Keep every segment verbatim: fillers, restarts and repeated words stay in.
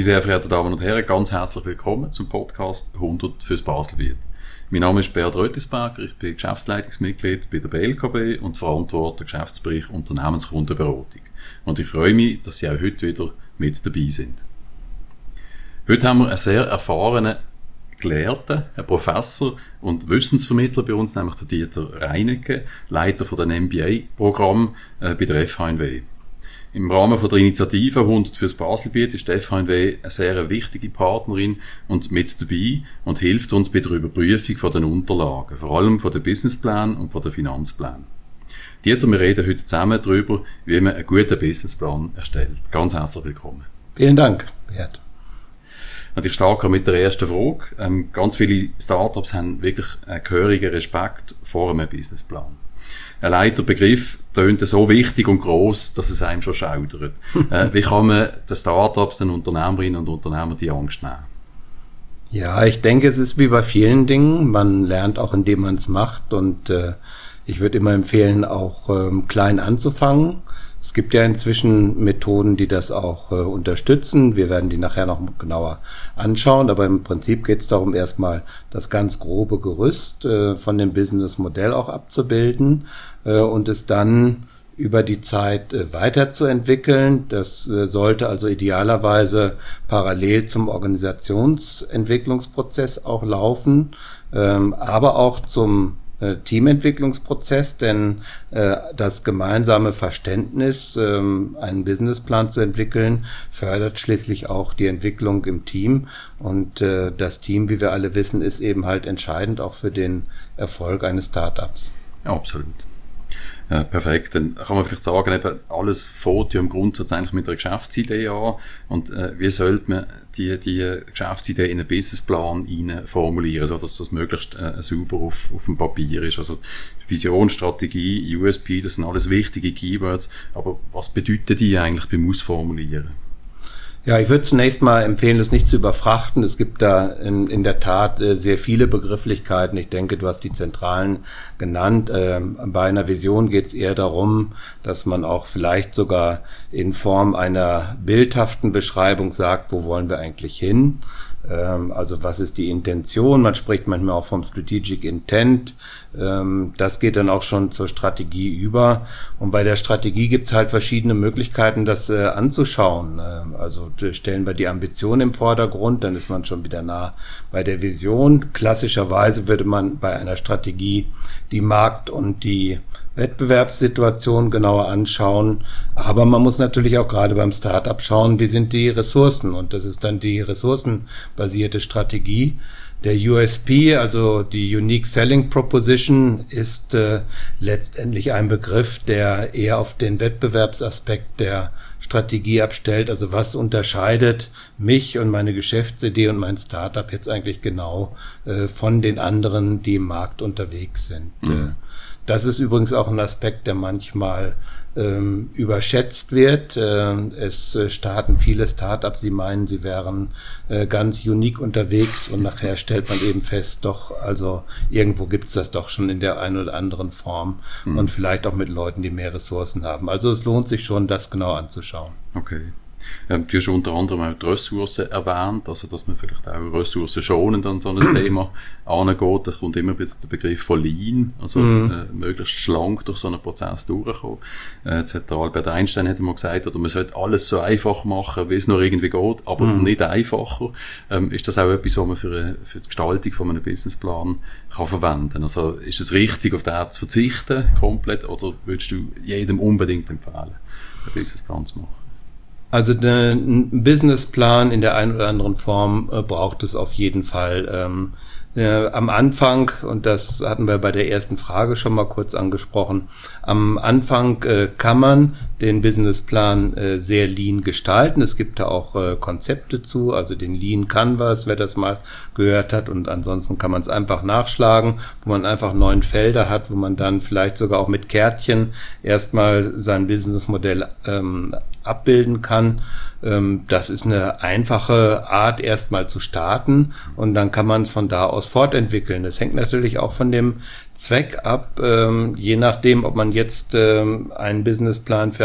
sehr verehrte Damen und Herren, ganz herzlich willkommen zum Podcast hundert fürs Baselbiet. Mein Name ist Beat Rötlisberger, ich bin Geschäftsleitungsmitglied bei der B L K B und verantworte den Geschäftsbereich Unternehmenskundenberatung. Und ich freue mich, dass Sie auch heute wieder mit dabei sind. Heute haben wir einen sehr erfahrenen Gelehrten, einen Professor und Wissensvermittler bei uns, nämlich den Dieter Reinecke, Leiter von den M B A-Programm äh, bei der F H N W. Im Rahmen von der Initiative hundert fürs Baselbiet ist die F H N W eine sehr wichtige Partnerin und mit dabei und hilft uns bei der Überprüfung von den Unterlagen, vor allem von den Businessplänen und von den Finanzplänen. Dieter, wir reden heute zusammen darüber, wie man einen guten Businessplan erstellt. Ganz herzlich willkommen. Vielen Dank, Bert. Und ich starte mit der ersten Frage. Ähm, ganz viele Startups haben wirklich einen gehörigen Respekt vor einem Businessplan. Allein der Begriff tönt so wichtig und gross, dass es einem schon schaudert. äh, wie kann man den Startups, den Unternehmerinnen und Unternehmern die Angst nehmen? Ja, ich denke, es ist wie bei vielen Dingen. Man lernt auch, indem man es macht. Und äh, ich würde immer empfehlen, auch ähm, klein anzufangen. Es gibt ja inzwischen Methoden, die das auch äh, unterstützen. Wir werden die nachher noch genauer anschauen. Aber im Prinzip geht es darum, erstmal das ganz grobe Gerüst äh, von dem Businessmodell auch abzubilden äh, und es dann über die Zeit äh, weiterzuentwickeln. Das äh, sollte also idealerweise parallel zum Organisationsentwicklungsprozess auch laufen, ähm, aber auch zum Teamentwicklungsprozess, denn äh, das gemeinsame Verständnis, ähm, einen Businessplan zu entwickeln, fördert schließlich auch die Entwicklung im Team. Und äh, das Team, wie wir alle wissen, ist eben halt entscheidend auch für den Erfolg eines Startups. Ja, absolut. Ja, perfekt. Dann kann man vielleicht sagen, eben alles fängt ja im Grundsatz eigentlich mit einer Geschäftsidee an. Und äh, wie sollte man die, die Geschäftsidee in einen Businessplan rein formulieren, so dass das möglichst äh, sauber auf, auf dem Papier ist? Also Vision, Strategie, U S P, das sind alles wichtige Keywords. Aber was bedeuten die eigentlich beim Ausformulieren? Ja, ich würde zunächst mal empfehlen, das nicht zu überfrachten. Es gibt da in, in der Tat äh, sehr viele Begrifflichkeiten. Ich denke, du hast die zentralen genannt. Ähm, bei einer Vision geht es eher darum, dass man auch vielleicht sogar in Form einer bildhaften Beschreibung sagt, wo wollen wir eigentlich hin? Ähm, also was ist die Intention? Man spricht manchmal auch vom Strategic Intent. Ähm, das geht dann auch schon zur Strategie über. Und bei der Strategie gibt es halt verschiedene Möglichkeiten, das äh, anzuschauen. Ähm, also stellen wir die Ambition im Vordergrund, dann ist man schon wieder nah bei der Vision. Klassischerweise würde man bei einer Strategie die Markt- und die Wettbewerbssituation genauer anschauen. Aber man muss natürlich auch gerade beim Startup schauen, wie sind die Ressourcen? Und das ist dann die ressourcenbasierte Strategie. Der U S P, also die Unique Selling Proposition, ist äh, letztendlich ein Begriff, der eher auf den Wettbewerbsaspekt der Strategie abstellt. Also was unterscheidet mich und meine Geschäftsidee und mein Startup jetzt eigentlich genau äh, von den anderen, die im Markt unterwegs sind? Mhm. Das ist übrigens auch ein Aspekt, der manchmal ähm, überschätzt wird. Äh, es äh, starten viele Startups, die meinen, sie wären äh, ganz unique unterwegs und nachher stellt man eben fest, doch, also irgendwo gibt's das doch schon in der einen oder anderen Form mhm. und vielleicht auch mit Leuten, die mehr Ressourcen haben. Also es lohnt sich schon, das genau anzuschauen. Okay. Ähm, du hast unter anderem auch die Ressourcen erwähnt, also dass man vielleicht auch ressourcenschonend an so ein Thema angeht. Da kommt immer wieder der Begriff von Lean, also mm. äh, möglichst schlank durch so einen Prozess durchkommen. Äh, jetzt hat der Albert Einstein hat mal gesagt, oder man sollte alles so einfach machen, wie es nur irgendwie geht, aber mm. nicht einfacher. Ähm, ist das auch etwas, was man für, eine, für die Gestaltung von einem Businessplan kann verwenden? Also ist es richtig, auf den zu verzichten komplett, oder würdest du jedem unbedingt empfehlen, einen Businessplan zu machen? Also den Businessplan in der einen oder anderen Form äh, braucht es auf jeden Fall. Ähm, äh, am Anfang, und das hatten wir bei der ersten Frage schon mal kurz angesprochen, am Anfang äh, kann man den Businessplan äh, sehr lean gestalten. Es gibt da auch äh, Konzepte zu, also den Lean Canvas, wer das mal gehört hat. Und ansonsten kann man es einfach nachschlagen, wo man einfach neun Felder hat, wo man dann vielleicht sogar auch mit Kärtchen erstmal sein Businessmodell ähm, abbilden kann. Ähm, das ist eine einfache Art, erstmal zu starten, und dann kann man es von da aus fortentwickeln. Das hängt natürlich auch von dem Zweck ab, ähm, je nachdem, ob man jetzt ähm, einen Businessplan für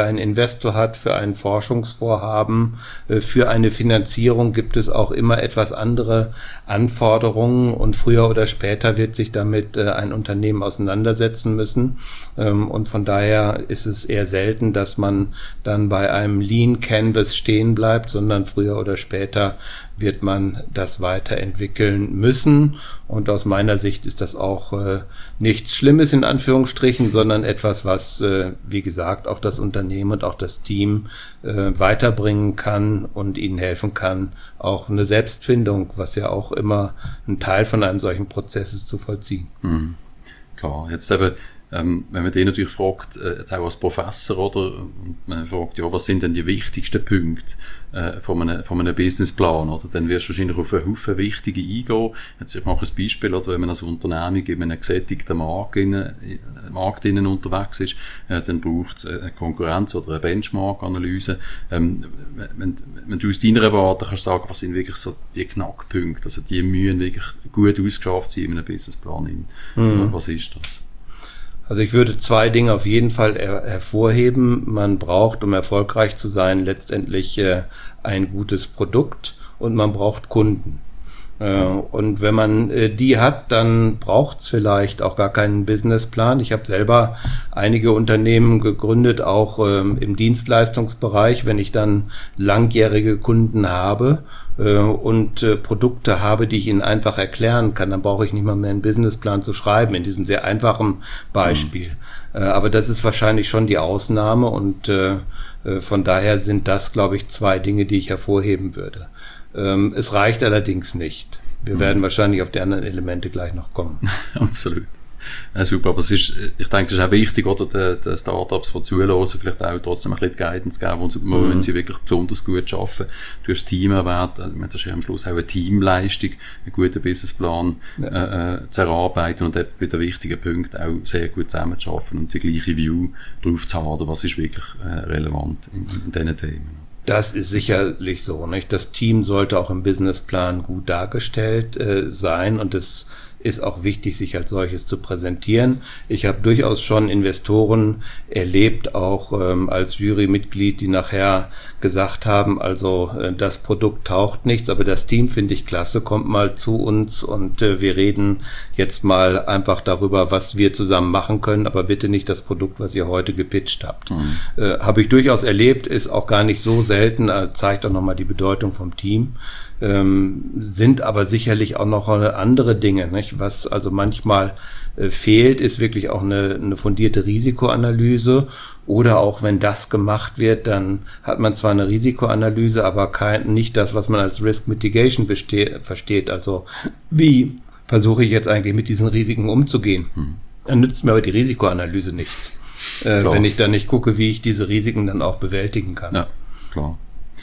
einen Investor hat für ein Forschungsvorhaben, für eine Finanzierung gibt es auch immer etwas andere Anforderungen und früher oder später wird sich damit ein Unternehmen auseinandersetzen müssen. Und von daher ist es eher selten, dass man dann bei einem Lean Canvas stehen bleibt, sondern früher oder später wird man das weiterentwickeln müssen. Und aus meiner Sicht ist das auch äh, nichts Schlimmes in Anführungsstrichen, sondern etwas, was, äh, wie gesagt, auch das Unternehmen und auch das Team äh, weiterbringen kann und ihnen helfen kann, auch eine Selbstfindung, was ja auch immer ein Teil von einem solchen Prozess ist, zu vollziehen. Mhm. Klar, jetzt eben, ähm, wenn man den natürlich fragt, äh, jetzt auch als Professor, oder, und man fragt, ja, was sind denn die wichtigsten Punkte äh, von einem, von einem Businessplan, oder, dann wirst du wahrscheinlich auf einen Haufen wichtige eingehen. Jetzt, ich mache ein Beispiel, oder, wenn man als Unternehmung in einem gesättigten Markt, in, äh, Markt innen unterwegs ist, äh, dann braucht es eine Konkurrenz- oder eine Benchmark-Analyse. Ähm, wenn, wenn du aus deiner Warte kannst sagen, was sind wirklich so die Knackpunkte, also die müssen wirklich gut ausgeschafft sein in einem Businessplan. Mhm. Was ist das? Also ich würde zwei Dinge auf jeden Fall her- hervorheben. Man braucht, um erfolgreich zu sein, letztendlich äh, ein gutes Produkt und man braucht Kunden. Äh, und wenn man äh, die hat, dann braucht's vielleicht auch gar keinen Businessplan. Ich habe selber einige Unternehmen gegründet, auch ähm, im Dienstleistungsbereich. Wenn ich dann langjährige Kunden habe äh, und äh, Produkte habe, die ich ihnen einfach erklären kann, dann brauche ich nicht mal mehr einen Businessplan zu schreiben, in diesem sehr einfachen Beispiel. Mhm. Äh, aber das ist wahrscheinlich schon die Ausnahme und äh, äh, von daher sind das, glaube ich, zwei Dinge, die ich hervorheben würde. Ähm, es reicht allerdings nicht. Wir mhm. werden wahrscheinlich auf die anderen Elemente gleich noch kommen. Absolut. Ja, super, aber es ist, ich denke, es ist auch wichtig, oder, den, den Startups, die zuhören, vielleicht auch trotzdem ein bisschen Guidance geben, wo sie, mhm. wenn sie wirklich besonders gut arbeiten. Du hast das Team erwähnt, das ist ja am Schluss auch eine Teamleistung, einen guten Businessplan ja. äh, zu erarbeiten und bei den wichtigen Punkten auch sehr gut zusammenzuarbeiten und die gleiche View drauf zu haben, was ist wirklich äh, relevant in, in diesen Themen. Das ist sicherlich so, nicht? Das Team sollte auch im Businessplan gut dargestellt äh, sein und es ist auch wichtig, sich als solches zu präsentieren. Ich habe durchaus schon Investoren erlebt, auch ähm, als Jurymitglied, die nachher gesagt haben, also äh, das Produkt taucht nichts, aber das Team finde ich klasse, kommt mal zu uns und äh, wir reden jetzt mal einfach darüber, was wir zusammen machen können, aber bitte nicht das Produkt, was ihr heute gepitcht habt. Mhm. Äh, habe ich durchaus erlebt, ist auch gar nicht so selten, äh, zeigt auch nochmal die Bedeutung vom Team. Ähm, sind aber sicherlich auch noch andere Dinge, nicht? Was also manchmal äh, fehlt, ist wirklich auch eine, eine fundierte Risikoanalyse oder auch wenn das gemacht wird, dann hat man zwar eine Risikoanalyse, aber kein, nicht das, was man als Risk Mitigation beste- versteht, also wie versuche ich jetzt eigentlich mit diesen Risiken umzugehen. Hm. Dann nützt mir aber die Risikoanalyse nichts, äh, wenn ich dann nicht gucke, wie ich diese Risiken dann auch bewältigen kann. Ja, klar.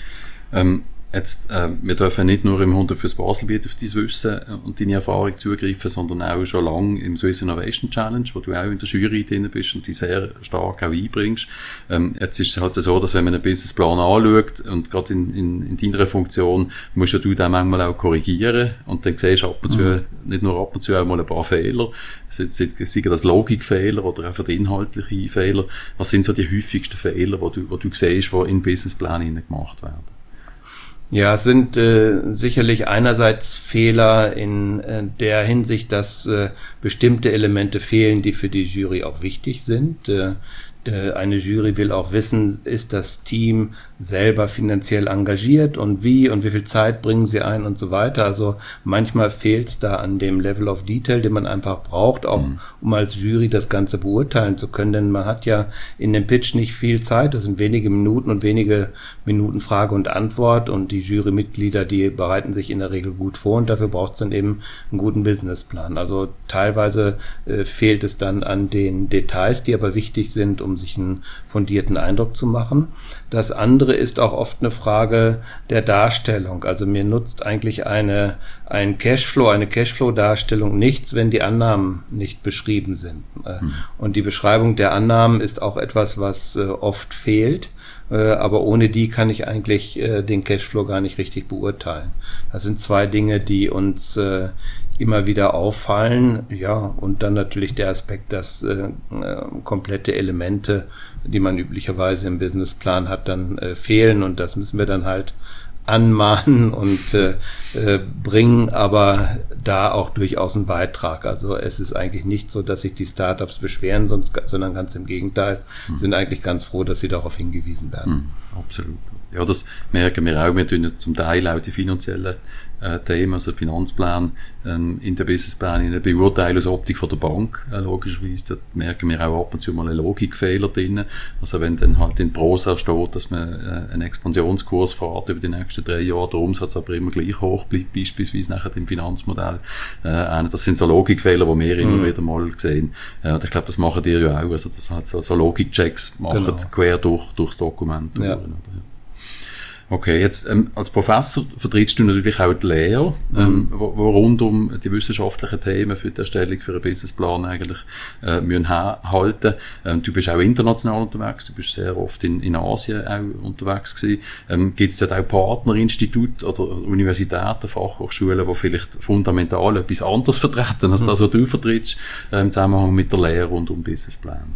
Ähm Jetzt, äh, wir dürfen nicht nur im hundert fürs Baselbiet auf dein Wissen und deine Erfahrung zugreifen, sondern auch schon lange im Swiss Innovation Challenge, wo du auch in der Jury drin bist und die sehr stark auch einbringst. Ähm, jetzt ist es halt so, dass wenn man einen Businessplan anschaut und gerade in, in, in deiner Funktion musst ja du dann manchmal auch korrigieren und dann siehst du ab und zu, mhm. nicht nur ab und zu auch mal ein paar Fehler, sei das Logikfehler oder einfach die inhaltlichen Fehler. Was sind so die häufigsten Fehler, die du, die du siehst, die in Businessplänen gemacht werden? Ja, es sind äh, sicherlich einerseits Fehler in äh, der Hinsicht, dass äh, bestimmte Elemente fehlen, die für die Jury auch wichtig sind. Äh, eine Jury will auch wissen, ist das Team selber finanziell engagiert und wie und wie viel Zeit bringen sie ein und so weiter. Also manchmal fehlt es da an dem Level of Detail, den man einfach braucht, auch mhm. um als Jury das Ganze beurteilen zu können. Denn man hat ja in dem Pitch nicht viel Zeit. Das sind wenige Minuten und wenige Minuten Frage und Antwort und die Jurymitglieder, die bereiten sich in der Regel gut vor und dafür braucht es dann eben einen guten Businessplan. Also teilweise äh, fehlt es dann an den Details, die aber wichtig sind, um sich einen fundierten Eindruck zu machen. Das andere ist auch oft eine Frage der Darstellung. Also mir nutzt eigentlich eine, ein Cashflow, eine Cashflow-Darstellung nichts, wenn die Annahmen nicht beschrieben sind. Hm. Und die Beschreibung der Annahmen ist auch etwas, was äh, oft fehlt. Aber ohne die kann ich eigentlich äh, den Cashflow gar nicht richtig beurteilen. Das sind zwei Dinge, die uns äh, immer wieder auffallen. Ja, und dann natürlich der Aspekt, dass äh, komplette Elemente, die man üblicherweise im Businessplan hat, dann äh, fehlen, und das müssen wir dann halt anmahnen und äh, äh, bringen aber da auch durchaus einen Beitrag. Also es ist eigentlich nicht so, dass sich die Startups beschweren, sonst, sondern ganz im Gegenteil, mhm. sind eigentlich ganz froh, dass sie darauf hingewiesen werden. Mhm, absolut. Ja, das merken wir auch. Wir tun zum Teil auch die finanziellen äh, Themen, also Finanzplan ähm, in der Businessplan in der Beurteilung aus Optik von der Bank, äh, logischerweise. Da merken wir auch ab und zu mal einen Logikfehler drin. Also wenn dann halt in Prosa steht, dass man äh, einen Expansionskurs fährt über die nächsten drei Jahre, der Umsatz aber immer gleich hoch bleibt, beispielsweise nachher im Finanzmodell. Äh, das sind so Logikfehler, die wir immer mhm. wieder mal sehen. Äh, ich glaube, das machen die ja auch. Also das hat so, so Logikchecks machen, genau. quer durch, durchs Dokument. Ja. Oder? Okay, jetzt ähm, als Professor vertrittst du natürlich auch die Lehre, ähm, mhm. wo, wo rund um die wissenschaftlichen Themen für die Erstellung für einen Businessplan eigentlich äh, müssen halten. Ähm, du bist auch international unterwegs, du bist sehr oft in, in Asien auch unterwegs gewesen. Ähm, Gibt es dort auch Partnerinstitute oder Universitäten, Fachhochschulen, die vielleicht fundamental etwas anderes vertreten als mhm. das, was du vertrittst, äh, im Zusammenhang mit der Lehre rund um Businessplan?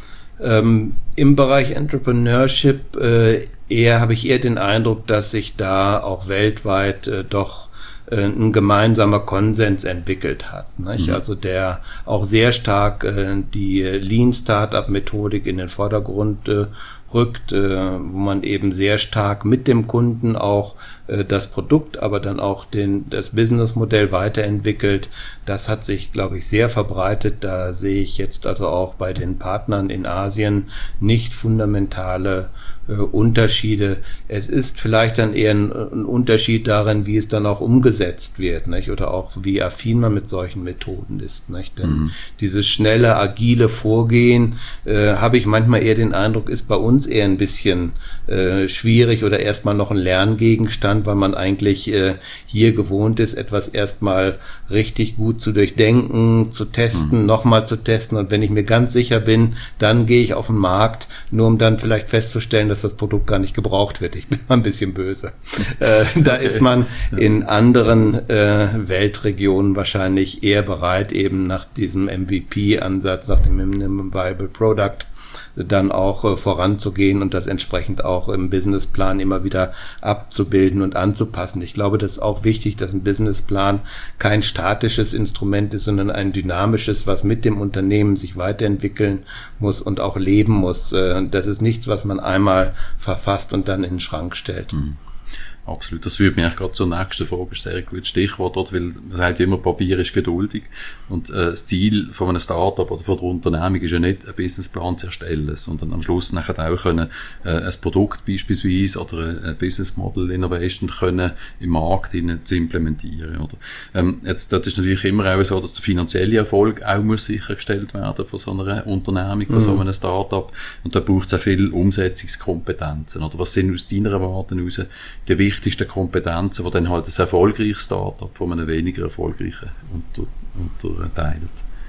Ähm, im Bereich Entrepreneurship äh, eher habe ich eher den Eindruck, dass sich da auch weltweit äh, doch äh, ein gemeinsamer Konsens entwickelt hat, nicht? Mhm. Also der auch sehr stark äh, die Lean Startup Methodik in den Vordergrund äh, rückt, äh, wo man eben sehr stark mit dem Kunden auch äh, das Produkt, aber dann auch den, das Businessmodell weiterentwickelt. Das hat sich, glaube ich, sehr verbreitet. Da sehe ich jetzt also auch bei den Partnern in Asien nicht fundamentale äh, Unterschiede. Es ist vielleicht dann eher ein, ein Unterschied darin, wie es dann auch umgesetzt wird, nicht? Oder auch wie affin man mit solchen Methoden ist, nicht? Denn mhm. dieses schnelle, agile Vorgehen, äh, habe ich manchmal eher den Eindruck, ist bei uns eher ein bisschen äh, schwierig oder erstmal noch ein Lerngegenstand, weil man eigentlich äh, hier gewohnt ist, etwas erstmal richtig gut zu durchdenken, zu testen, mhm. nochmal zu testen, und wenn ich mir ganz sicher bin, dann gehe ich auf den Markt, nur um dann vielleicht festzustellen, dass das Produkt gar nicht gebraucht wird. Ich bin mal ein bisschen böse. äh, da okay. ist man in anderen äh, Weltregionen wahrscheinlich eher bereit, eben nach diesem M V P-Ansatz, nach dem Minimum Viable Product, dann auch äh, voranzugehen und das entsprechend auch im Businessplan immer wieder abzubilden und anzupassen. Ich glaube, das ist auch wichtig, dass ein Businessplan kein statisches Instrument ist, sondern ein dynamisches, was mit dem Unternehmen sich weiterentwickeln muss und auch leben muss. Äh, das ist nichts, was man einmal verfasst und dann in den Schrank stellt. Mhm. Absolut. Das führt mich eigentlich gerade zur nächsten Frage. Das ist ein sehr gutes Stichwort dort, weil man sagt immer, Papier ist geduldig. Und äh, das Ziel von einem Startup oder von der Unternehmung ist ja nicht, einen Businessplan zu erstellen, sondern am Schluss nachher auch können, äh, ein Produkt beispielsweise oder ein Business Model Innovation können im Markt hinein zu implementieren. Oder? Ähm, jetzt, das ist natürlich immer auch so, dass der finanzielle Erfolg auch muss sichergestellt werden von so einer Unternehmung, von mhm. so einem Startup. Und da braucht es auch viel Umsetzungskompetenzen. Oder was sind aus deiner Erwartung heraus die wichtigsten Kompetenzen, die dann halt ein erfolgreiches Startup von einem weniger erfolgreichen unter, unterteilt?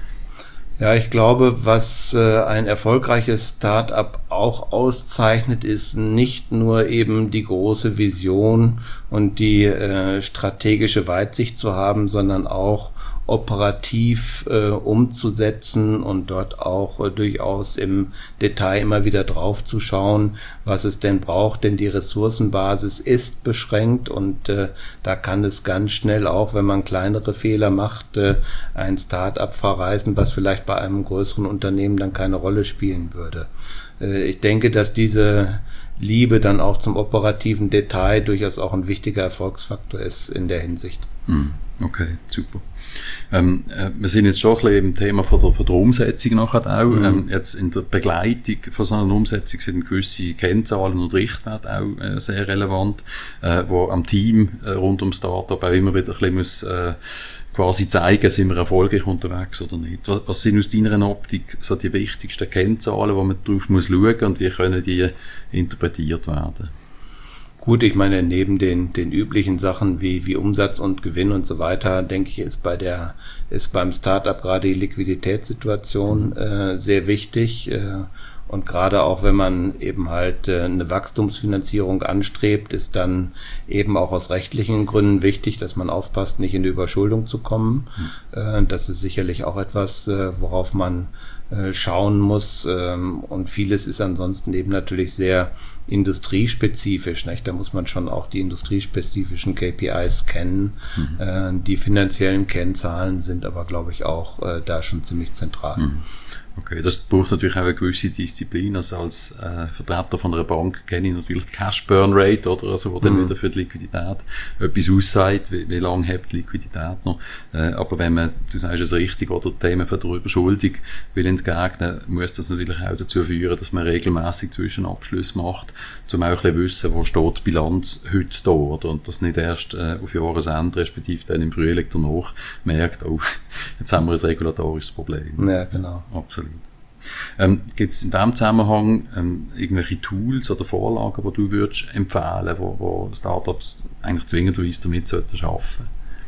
Ja, ich glaube, was äh, ein erfolgreiches Start-up auch auszeichnet, ist nicht nur eben die große Vision und die äh, strategische Weitsicht zu haben, sondern auch operativ äh, umzusetzen und dort auch äh, durchaus im Detail immer wieder drauf zu schauen, was es denn braucht, denn die Ressourcenbasis ist beschränkt und äh, da kann es ganz schnell auch, wenn man kleinere Fehler macht, äh, ein Start-up verreißen, was vielleicht bei einem größeren Unternehmen dann keine Rolle spielen würde. Äh, ich denke, dass diese Liebe dann auch zum operativen Detail durchaus auch ein wichtiger Erfolgsfaktor ist in der Hinsicht. Okay, super. Ähm, äh, wir sind jetzt schon ein bisschen im Thema von der, von der Umsetzung nachher auch. Mhm. Ähm, jetzt in der Begleitung von so einer Umsetzung sind gewisse Kennzahlen und Richtwerte auch äh, sehr relevant, äh, wo am Team äh, rund ums Startup auch immer wieder ein bisschen muss, äh, quasi zeigen, sind wir erfolgreich unterwegs oder nicht. Was, was sind aus deiner Optik so die wichtigsten Kennzahlen, wo man drauf muss schauen und wie können die interpretiert werden? Gut, ich meine, neben den, den üblichen Sachen wie, wie Umsatz und Gewinn und so weiter, denke ich, ist bei der, ist beim Startup gerade die Liquiditätssituation äh, sehr wichtig. Äh, Und gerade auch wenn man eben halt äh, eine Wachstumsfinanzierung anstrebt, ist dann eben auch aus rechtlichen Gründen wichtig, dass man aufpasst, nicht in die Überschuldung zu kommen. Mhm. Äh, das ist sicherlich auch etwas, äh, worauf man äh, schauen muss. Ähm, und vieles ist ansonsten eben natürlich sehr industriespezifisch, nicht? Da muss man schon auch die industriespezifischen K P Is kennen. Mhm. Äh, die finanziellen Kennzahlen sind aber, glaube ich, auch äh, da schon ziemlich zentral. Mhm. Okay, das braucht natürlich auch eine gewisse Disziplin. Also als äh, Vertreter von einer Bank kenne ich natürlich die Cash Burn Rate, oder? Also wo dann mm. wieder für die Liquidität etwas aussagt, wie, wie lange hat die Liquidität noch. Äh, aber wenn man, du sagst es richtig, oder Themen von der Überschuldung will entgegnen, muss das natürlich auch dazu führen, dass man regelmäßig Zwischenabschlüsse macht, um auch ein bisschen wissen, wo steht die Bilanz heute da, oder? Und das nicht erst äh, auf Jahresende, respektive dann im Frühling danach merkt, oh, jetzt haben wir ein regulatorisches Problem. Ja, genau. Absolut. Ähm, gibt es in diesem Zusammenhang ähm, irgendwelche Tools oder Vorlagen, die du würdest empfehlen, wo, wo Startups eigentlich zwingenderweise damit sollten arbeiten?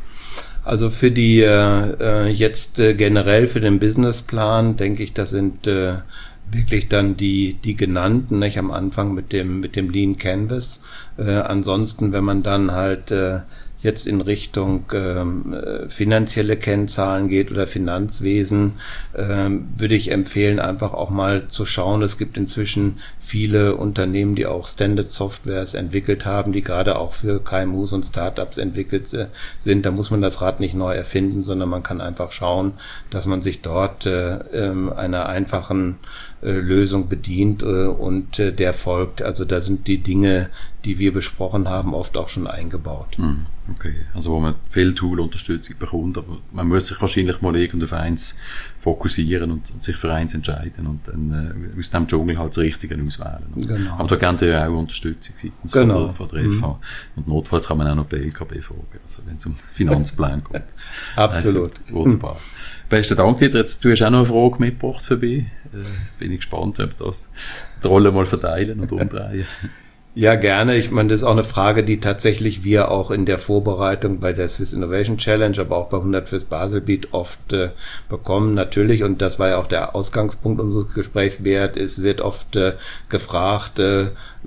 Also für die äh, jetzt äh, generell für den Businessplan denke ich, das sind äh, wirklich dann die die genannten, nicht, am Anfang mit dem mit dem Lean Canvas. Äh, ansonsten, wenn man dann halt äh, jetzt in Richtung ähm, finanzielle Kennzahlen geht oder Finanzwesen, ähm, würde ich empfehlen, einfach auch mal zu schauen. Es gibt inzwischen viele Unternehmen, die auch Standard-Softwares entwickelt haben, die gerade auch für K M Us und Startups entwickelt äh, sind. Da muss man das Rad nicht neu erfinden, sondern man kann einfach schauen, dass man sich dort äh, äh, einer einfachen äh, Lösung bedient äh, und äh, der folgt. Also da sind die Dinge, die wir besprochen haben, oft auch schon eingebaut. Mhm. Okay, also wo man viel Tool-Unterstützung bekommt, aber man muss sich wahrscheinlich mal irgend auf eins fokussieren und, und sich für eins entscheiden und dann äh, aus dem Dschungel halt das Richtige auswählen. Genau. Aber da kennt ihr ja auch Unterstützung seitens genau. von, der, von der F H. Mhm. Und notfalls kann man auch noch B L K B fragen, also wenn es um Finanzplan kommt. Absolut. Also, wunderbar. Mhm. Besten Dank dir. Jetzt, du hast auch noch eine Frage mitgebracht für mich. Äh, bin ich gespannt, ob wir das die Rolle mal verteilen und umdrehen. Ja, gerne. Ich meine, das ist auch eine Frage, die tatsächlich wir auch in der Vorbereitung bei der Swiss Innovation Challenge, aber auch bei hundert fürs Baselbiet oft äh, bekommen. Natürlich, und das war ja auch der Ausgangspunkt unseres Gesprächs wert, es wird oft äh, gefragt, äh,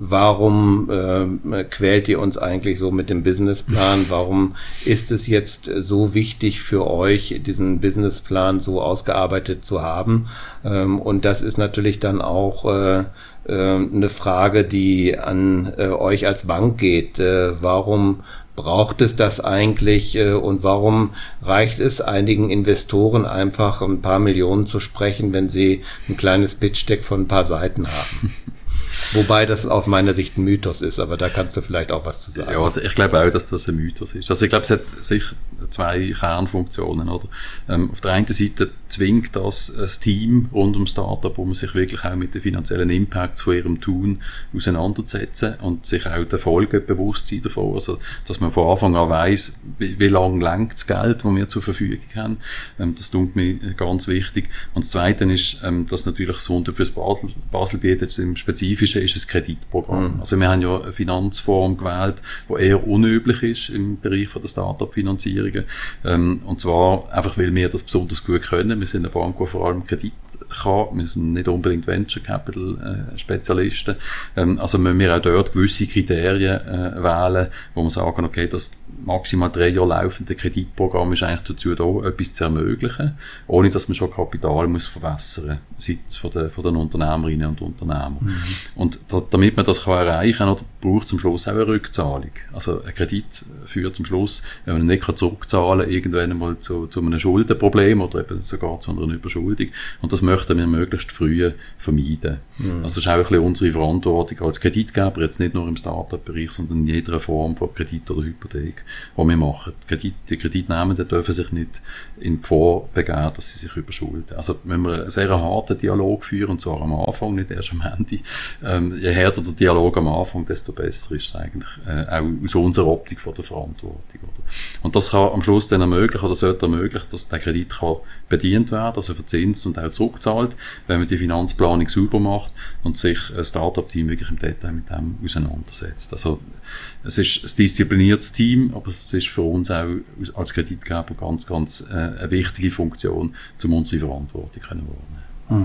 warum äh, quält ihr uns eigentlich so mit dem Businessplan? Warum ist es jetzt so wichtig für euch, diesen Businessplan so ausgearbeitet zu haben? Ähm, und das ist natürlich dann auch äh, eine Frage, die an äh, euch als Bank geht. Äh, warum braucht es das eigentlich äh, und warum reicht es einigen Investoren einfach ein paar Millionen zu sprechen, wenn sie ein kleines Pitch-Deck von ein paar Seiten haben? Wobei das aus meiner Sicht ein Mythos ist, aber da kannst du vielleicht auch was zu sagen. Ja, also ich glaube auch, dass das ein Mythos ist. Also ich glaube, es hat sicher zwei Kernfunktionen, oder? Ähm, auf der einen Seite zwingt das das Team rund um Startup, wo man sich wirklich auch mit den finanziellen Impacts von ihrem Tun auseinandersetzen und sich auch der Folgen bewusst sein davon. Also, dass man von Anfang an weiss, wie, wie lange langt das Geld, das wir zur Verfügung haben. Ähm, das tut mir ganz wichtig. Und das Zweite ist, ähm, dass natürlich das hundert fürs Basel, Baselbiet jetzt im Spezifischen ist ein Kreditprogramm. Mhm. Also wir haben ja eine Finanzform gewählt, die eher unüblich ist im Bereich von der Start-up-Finanzierungen. Ähm, und zwar einfach, weil wir das besonders gut können. Wir sind eine Bank, die vor allem Kredit kann. Wir sind nicht unbedingt Venture Capital äh, Spezialisten. Ähm, also müssen wir auch dort gewisse Kriterien äh, wählen, wo wir sagen, okay, das maximal drei Jahre laufende Kreditprogramm ist eigentlich dazu da, etwas zu ermöglichen, ohne dass man schon Kapital muss verwässern, seitens von den, von den Unternehmerinnen und Unternehmern. Mhm. Und da, damit man das kann erreichen kann, braucht es am Schluss auch eine Rückzahlung. Also ein Kredit führt am Schluss, wenn man nicht zurückzahlen kann, irgendwann einmal zu, zu einem Schuldenproblem oder eben sogar zu einer Überschuldung. Und das möchten wir möglichst früh vermeiden. Mhm. Also das ist auch ein bisschen unsere Verantwortung als Kreditgeber, jetzt nicht nur im Start-up-Bereich, sondern in jeder Form von Kredit oder Hypothek, was wir machen. Kredit, die Kreditnehmenden dürfen sich nicht in Gefahr begeben, dass sie sich überschulden. Also wenn wir einen sehr harten Dialog führen, und zwar am Anfang, nicht erst am Ende, ähm, je härter der Dialog am Anfang, desto besser ist es eigentlich, äh, auch aus unserer Optik von der Verantwortung. Oder? Und das kann am Schluss dann ermöglichen, oder sollte ermöglichen, dass der Kredit kann bedient werden, also verzinst und auch zurückzahlt, wenn man die Finanzplanung sauber macht und sich ein Start-up-Team wirklich im Detail mit dem auseinandersetzt. Also es ist ein diszipliniertes Team, aber es ist für uns auch als Kreditgeber ganz, ganz äh, eine wichtige Funktion, um unsere Verantwortung zu wahrnehmen. Mhm.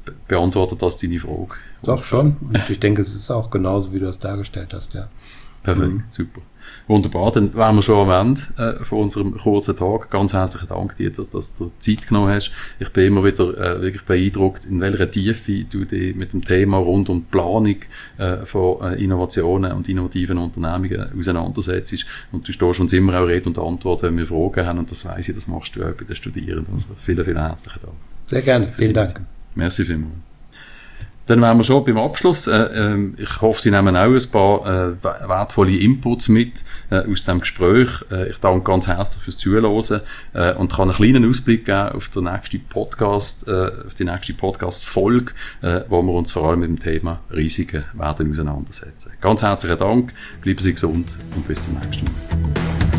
beantwortet das deine Frage? Doch, schon. Und ich denke, es ist auch genauso, wie du es dargestellt hast, ja. Perfekt, mhm. Super. Wunderbar, dann wären wir schon am Ende äh, von unserem kurzen Tag. Ganz herzlichen Dank dir, dass, dass du Zeit genommen hast. Ich bin immer wieder äh, wirklich beeindruckt, in welcher Tiefe du dich mit dem Thema rund um die Planung äh, von äh, Innovationen und innovativen Unternehmungen auseinandersetzt. Und du stehst uns immer auch Rede und Antwort, wenn wir Fragen haben. Und das weiss ich, das machst du auch bei den Studierenden. Also vielen, vielen herzlichen Dank. Sehr gerne, vielen Dank. Merci vielmals. Dann wären wir schon beim Abschluss. Äh, äh, ich hoffe, Sie nehmen auch ein paar äh, wertvolle Inputs mit äh, aus dem Gespräch. Äh, ich danke ganz herzlich fürs Zuhören äh, und kann einen kleinen Ausblick geben auf den nächsten Podcast, äh, auf die nächste Podcast-Folge, äh, wo wir uns vor allem mit dem Thema Risiken werden auseinandersetzen. Ganz herzlichen Dank, bleiben Sie gesund und bis zum nächsten Mal.